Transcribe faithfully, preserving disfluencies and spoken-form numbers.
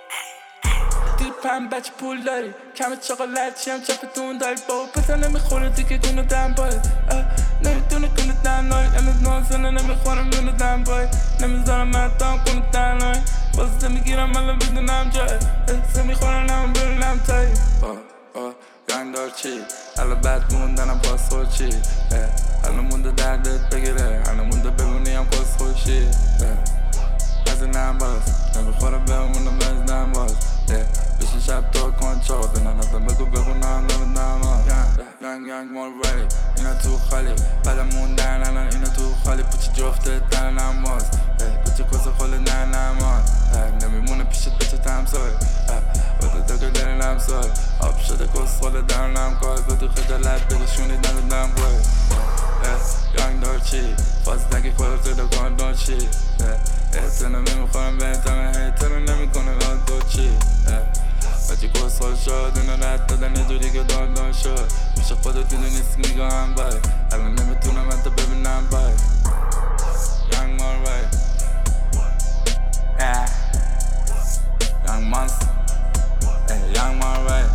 دیر پم بچه پول داری کم چاقالتی هم چپتون داری با پسر نمیخوره دیگه دونه دم باید نمیدونه کنه تنهایی امروز نازنه نمیخورم دونه دم باید نمیذارم مردم کنه تنهایی بازده میگیرم الان بدونم جای حسه میخورم هم ببینم تایی گنگ دار چی الان بد موندنم پاس خود چی الان مونده دردت بگیره الان مونده بمونی هم پاس خوشی از این هم باز نمیخورم بمونم از نم باز بشین شب تو کن چاقا دنن ازم بگو بگونم نمیدنم گنگ گنگ مال ولی اینا تو خالی بعدم موندن الان اینا تو خالی پوچی جفته تنم باز کچه کسه خالی نه نمان نمیمونه پیشت بچه تمسای بده تا که دارین همسای آب شده کس خاله درنم کار بدو خجالت بگو شونی نمیدنم گوی گنگ دار چی فاز نگی خودت زده کن دار چی احسه نمیخورم بهتمه هیتر نمیکنه آن تو چی بچه کس خال شد اینو رد دادن یه جوری که دار دار شد میشه خودت دیدو نیست میگم بای الان نمیتونم حتی ببینم بای Young man right Yeah Young monster Hey young man right